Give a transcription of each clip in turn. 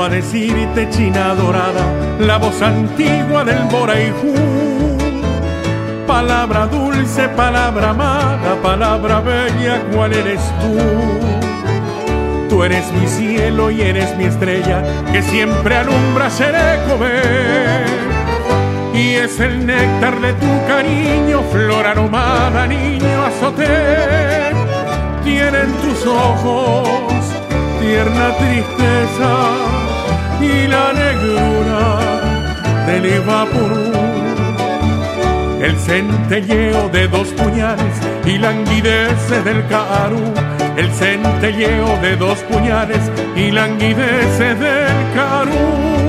a decirte, China dorada, la voz antigua del Borajú. Palabra dulce, palabra amada, palabra bella, ¿cuál eres tú? Tú eres mi cielo y eres mi estrella, que siempre alumbra Cerecové. Y es el néctar de tu cariño, flor aromada, niño azoté. Tienen tus ojos tierna tristeza y la negrura del Ibapurú. El centelleo de dos puñales y languidece del Carú. El centelleo de dos puñales y languidece del Carú.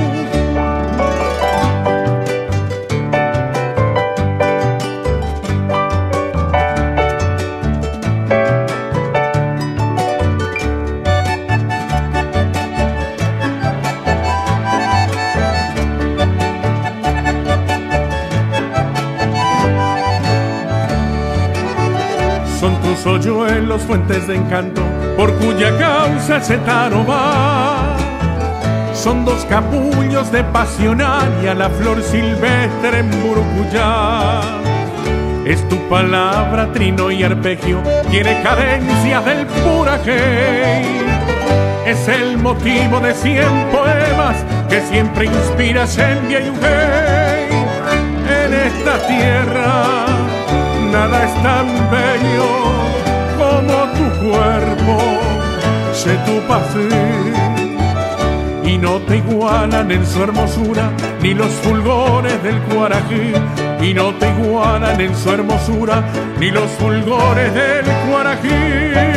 Son tus hoyuelos fuentes de encanto, por cuya causa el cetaro va. Son dos capullos de pasionaria, la flor silvestre en Burucuyá. Es tu palabra, trino y arpegio, tiene cadencias del purajey. Es el motivo de 100 poemas que siempre inspiras en Vieyugey. En esta tierra nada es tan bello como tu cuerpo, sé tu pasé. Y no te igualan en su hermosura ni los fulgores del Guarají. Y no te igualan en su hermosura ni los fulgores del Guarají.